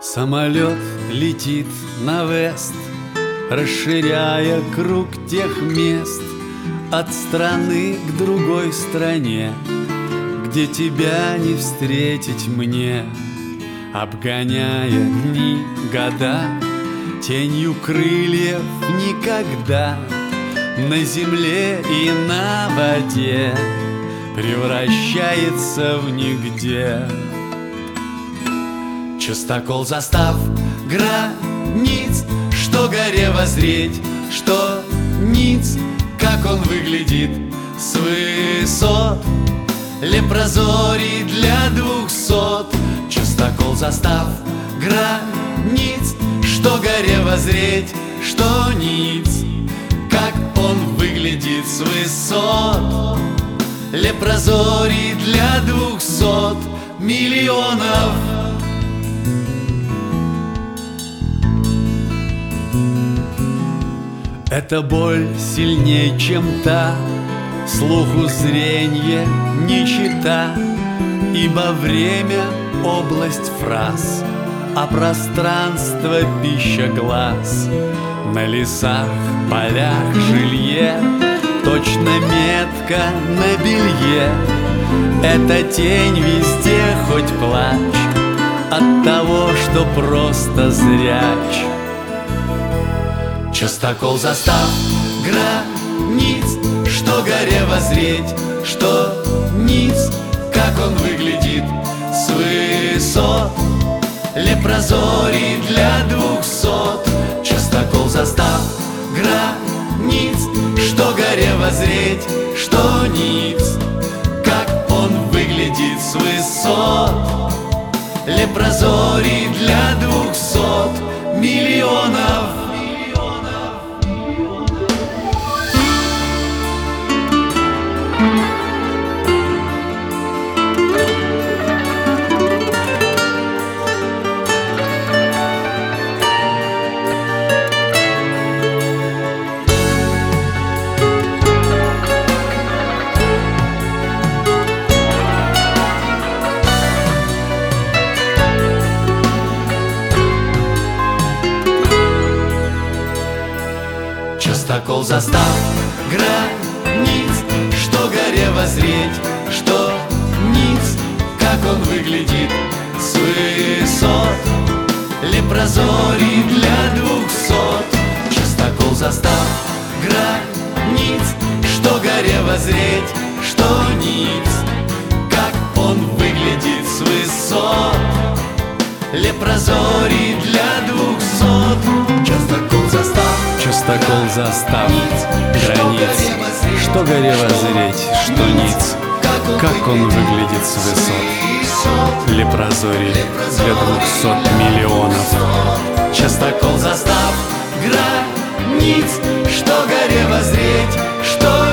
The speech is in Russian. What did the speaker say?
Самолет летит на вест, расширяя круг тех мест от страны к другой стране, где тебя не встретить мне. Обгоняя дни, года, тенью крыльев никогда на земле и на воде превращается в нигде. Частокол застав границ, что горе воззреть, что ниц, как он выглядит с высот. Лепрозорий для 200. Частокол застав границ, что горе воззреть, что ниц, как он выглядит с высот. Лепрозорий для 200 миллионов. Эта боль сильней, чем та, слуху зренье не чета, ибо время — область фраз, а пространство — пища глаз. На лесах, полях, жилье точно метка на белье. Это тень везде, хоть плачь от того, что просто зряч. Частокол застав границ, что горе воззреть, что ниц, как он выглядит с высот. Лепрозорий для 200. Частокол застав границ, что горе воззреть, что ниц, как он выглядит с высот. Лепрозорий для 200 миллионов. Частокол застав границ, что горе воззреть, что ниц, как он выглядит с высот. Лепрозорий для 200. Частокол застав границ, что горе воззреть, что ниц, как он выглядит с высот. Лепрозорий для 200. Частокол застав. Частокол застав границ, что горе воззреть, что ниц, как он выглядит с высот. Лепрозорий для 200 миллионов. Частокол застав границ, что горе воззреть, что